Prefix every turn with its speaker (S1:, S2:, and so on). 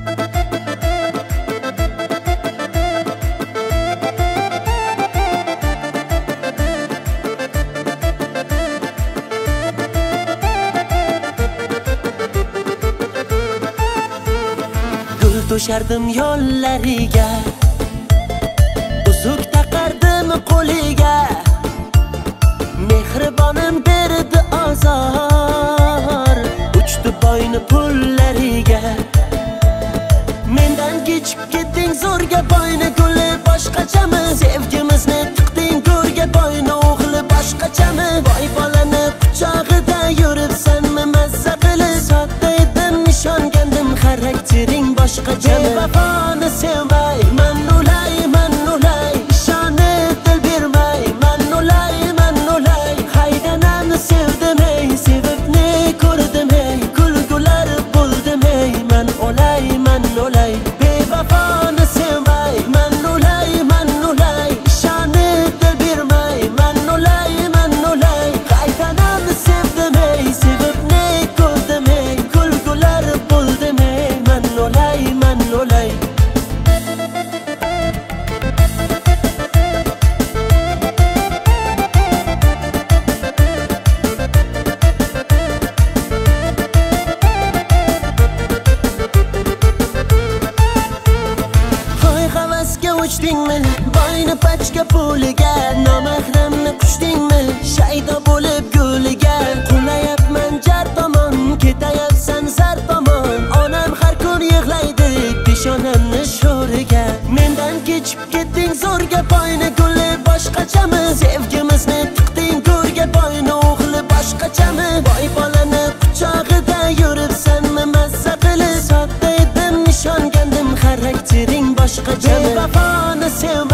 S1: To'shardim yo'llariga, uzuk taqardim qo'liga, mehribonim berdi azor, uchdi boyni pullariga. Mendan kechib ketding zo'rga, boyni guli boshqachami? Sevgimizni tiqding go'rga, boyni o'g'li boshqachami? Voy bolani quchog'ida yuribsanmi mazza qilib? Sodda edim, ishongandim, xaraktering boshqacha. Bevafoni sevmay, man ulay, ishonib dil bermay, man ulay, haydanani sevdim ey, sevibni ko'rdim ey, kulgular bo'ldim ey, man ulay, bevafoni sevmay, man ulay, ishonib dil bermay, man ulay, haydanani sevdim ey, sevibni ko'rdim ey, kulgular bo'ldim ey, man ulay. Hoy havasga uchdingmi, boyni pachka puliga, nomahramni quchdingmi, shaydo bo'lib go'liga. Qulayapman jar tomon, ketayapsan zar tomon, onam har kun yig'laydi peshonamni sho'riga. Mendan kechib ketding zo'rga, boyni guli boshqachami? Sevgimizni tiqding go'rga, boyni o'g'li boshqachami? Voy bolani quchog'ida yuribsanmi mazza qilib? Sodda edim, ishongandim, xaraktering boshqacha. Bevafoni sevmay,